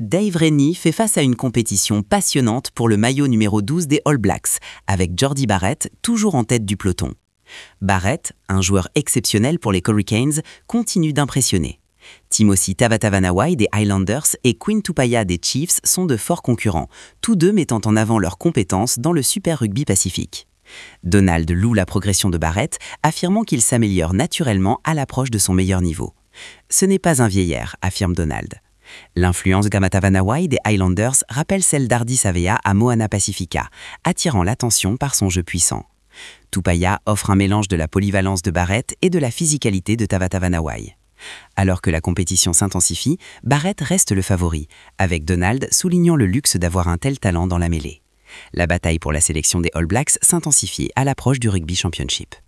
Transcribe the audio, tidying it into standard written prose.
Dave Rennie fait face à une compétition passionnante pour le maillot numéro 12 des All Blacks, avec Jordie Barrett toujours en tête du peloton. Barrett, un joueur exceptionnel pour les Hurricanes, continue d'impressionner. Timothy Tavatavanawa des Highlanders et Quinn Tupaia des Chiefs sont de forts concurrents, tous deux mettant en avant leurs compétences dans le Super Rugby Pacifique. Donald loue la progression de Barrett, affirmant qu'il s'améliore naturellement à l'approche de son meilleur niveau. Ce n'est pas un vieillard, affirme Donald. L'influence Gamatavanawa des Highlanders rappelle celle d'Hardy Savea à Moana Pacifica, attirant l'attention par son jeu puissant. Tupaia offre un mélange de la polyvalence de Barrett et de la physicalité de Tavatavanawa. Alors que la compétition s'intensifie, Barrett reste le favori, avec Donald soulignant le luxe d'avoir un tel talent dans la mêlée. La bataille pour la sélection des All Blacks s'intensifie à l'approche du Rugby Championship.